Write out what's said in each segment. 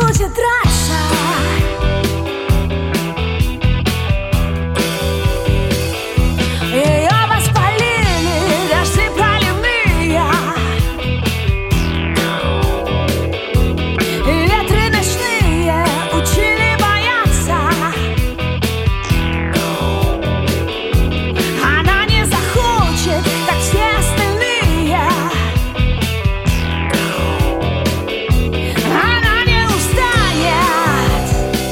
будет драться. Ее воспалили дожди проливные, ветры ночные учили бояться. Она не захочет, как все остальные. Она не устанет.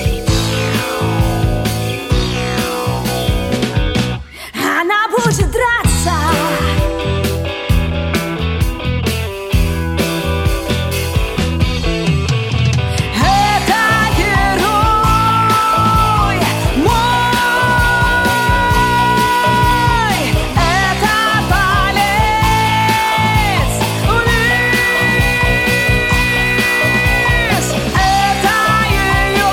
Она будет драться. Это герой мой, это болец вниз, это ее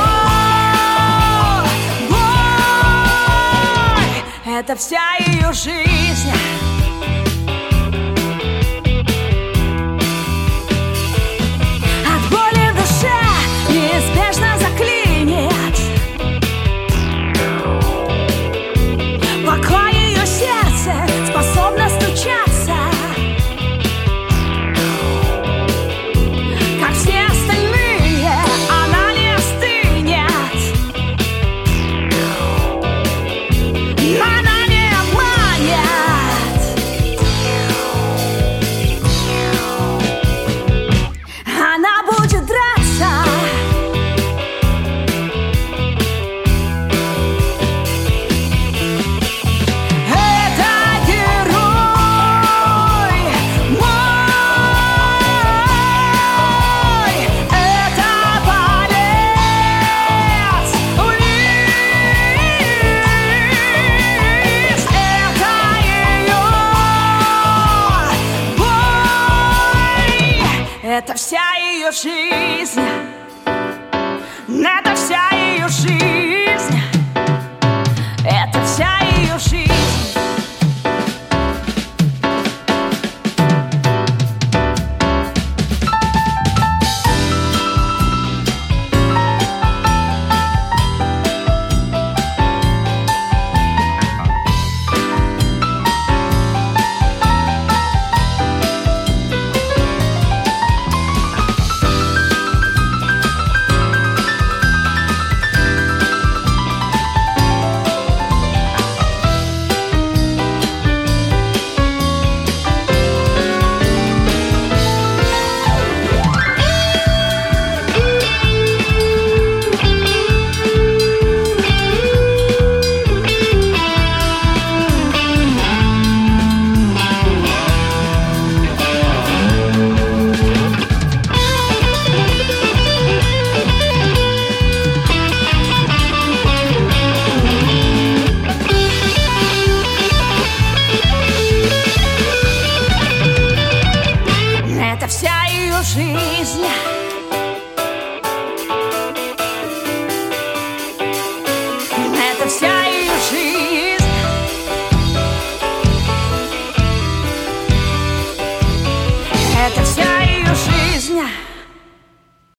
боль, это вся ее жизнь. От боли в душе неизбежно заклинит. Пока ее сердце способно стучаться, как все остальные, она не остынет. Она не обманет. Она будет драться. Это герой мой, это болец вниз, это ее боль, это вся ее жизнь. Это вся ее жизнь. Это вся ее жизнь. Это вся ее жизнь.